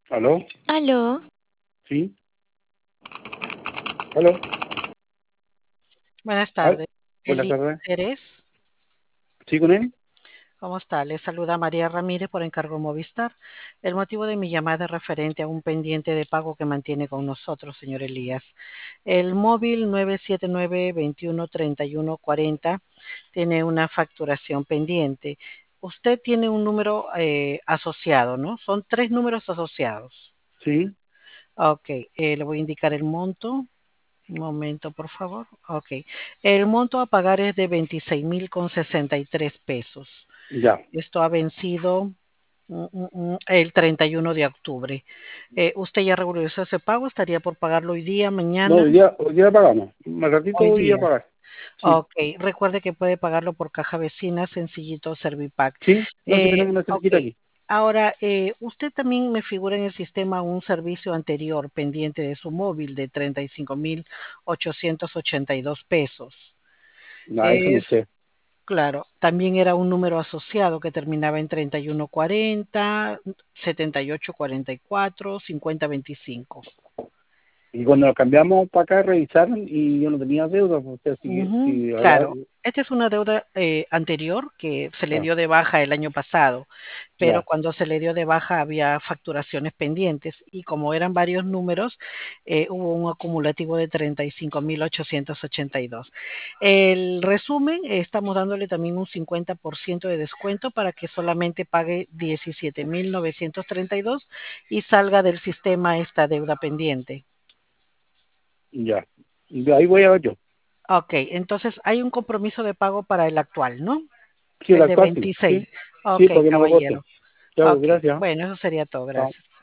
¿Aló? Aló, ¿Sí? ¿Aló? Buenas ¿Al? tardes. Buenas Elías tardes. Pérez, ¿Sí con él? ¿cómo está? Le saluda María Ramírez por encargo Movistar. El motivo de mi llamada es referente a un pendiente de pago que mantiene con nosotros, señor Elías. El móvil 979-213140 tiene una facturación pendiente. Usted tiene un número asociado, ¿no? Son tres números asociados. Sí. Ok, le voy a indicar el monto. Un momento, por favor. Ok. El monto a pagar es de 26.063 pesos. Ya. Esto ha vencido el 31 de octubre. ¿Usted ya regularizó ese pago? ¿Estaría por pagarlo hoy día, No, mañana? hoy día pagamos. Más ratito Hoy hoy día día. pagar. Sí. Ok. Recuerde que puede pagarlo por caja vecina, sencillito, Servipack. Sí. No, si tenemos una Ok. cerquita aquí. Ahora, usted también me figura en el sistema un servicio anterior pendiente de su móvil de 35.882 pesos. Ah, eso no Es, sé. claro, también era un número asociado que terminaba en 3140, 7844, 5025. Y cuando lo cambiamos para acá, revisaron y yo no tenía deuda. Pues, o sea, Ujú, si hablaba. claro, esta es una deuda anterior que se le Ah, dio de baja el año pasado, pero ya. cuando se le dio de baja había facturaciones pendientes y como eran varios números, hubo un acumulativo de 35.882. El resumen, estamos dándole también un 50% de descuento para que solamente pague 17.932 y salga del sistema esta deuda pendiente. Ya. De ahí voy a ver yo. Ok, entonces hay un compromiso de pago para el actual, ¿no? Sí, el El de actual sí. 26. Sí. Sí, Ok, porque no lo corte. caballero. Ya, pues, Ok, gracias. bueno, eso sería todo. Chao. Gracias.